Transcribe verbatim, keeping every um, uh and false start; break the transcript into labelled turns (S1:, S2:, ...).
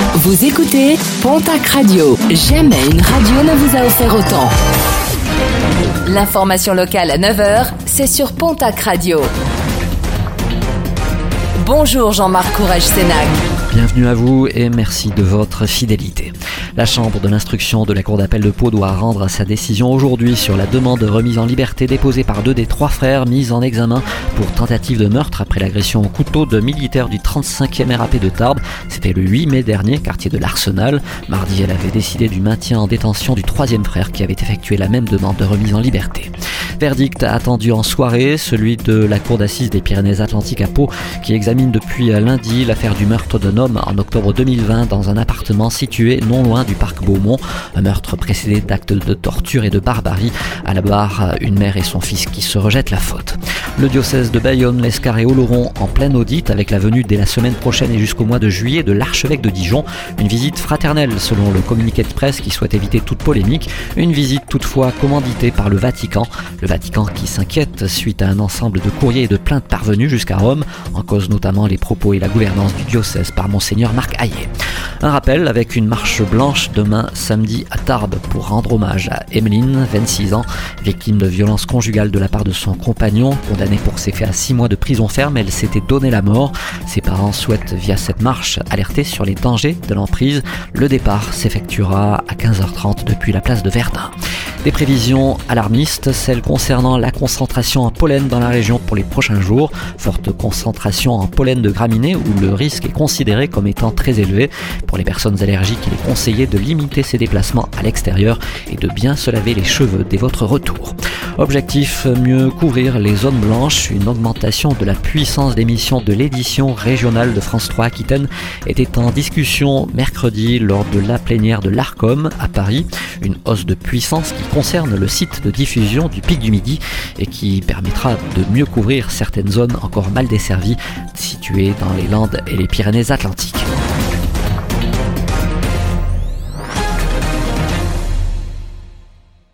S1: Vous écoutez Pontac Radio. Jamais une radio ne vous a offert autant. L'information locale à neuf heures, c'est sur Pontac Radio. Bonjour Jean-Marc Courage-Sénac.
S2: Bienvenue à vous et merci de votre fidélité. La chambre de l'instruction de la cour d'appel de Pau doit rendre sa décision aujourd'hui sur la demande de remise en liberté déposée par deux des trois frères mis en examen pour tentative de meurtre après l'agression au couteau de militaires du trente-cinquième R A P de Tarbes. C'était le huit mai dernier, quartier de l'Arsenal. Mardi, elle avait décidé du maintien en détention du troisième frère qui avait effectué la même demande de remise en liberté. Verdict attendu en soirée, celui de la cour d'assises des Pyrénées-Atlantiques à Pau qui examine depuis lundi l'affaire du meurtre d'un homme en octobre deux mille vingt dans un appartement situé non loin du parc Beaumont. Un meurtre précédé d'actes de torture et de barbarie. À la barre, une mère et son fils qui se rejettent la faute. Le diocèse de Bayonne, l'Escar et Oloron en pleine audit avec la venue dès la semaine prochaine et jusqu'au mois de juillet de l'archevêque de Dijon. Une visite fraternelle selon le communiqué de presse qui souhaite éviter toute polémique. Une visite toutefois commanditée par le Vatican. Le Vatican qui s'inquiète suite à un ensemble de courriers et de plaintes parvenus jusqu'à Rome, en cause notamment les propos et la gouvernance du diocèse par Monseigneur Marc Hayet. Un rappel avec une marche blanche demain samedi à Tarbes pour rendre hommage à Emeline, vingt-six ans, victime de violences conjugales de la part de son compagnon. Condamnée pour ces faits à six mois de prison ferme, elle s'était donné la mort. Ses parents souhaitent via cette marche alerter sur les dangers de l'emprise. Le départ s'effectuera à quinze heures trente depuis la place de Verdun. Des prévisions alarmistes, celles concernant la concentration en pollen dans la région pour les prochains jours. Forte concentration en pollen de graminées où le risque est considéré comme étant très élevé. Pour les personnes allergiques, il est conseillé de limiter ses déplacements à l'extérieur et de bien se laver les cheveux dès votre retour. Objectif, mieux couvrir les zones blanches. Une augmentation de la puissance d'émission de l'édition régionale de France trois Aquitaine était en discussion mercredi lors de la plénière de l'Arcom à Paris. Une hausse de puissance qui concerne le site de diffusion du Pic du Midi et qui permettra de mieux couvrir certaines zones encore mal desservies situées dans les Landes et les Pyrénées-Atlantiques.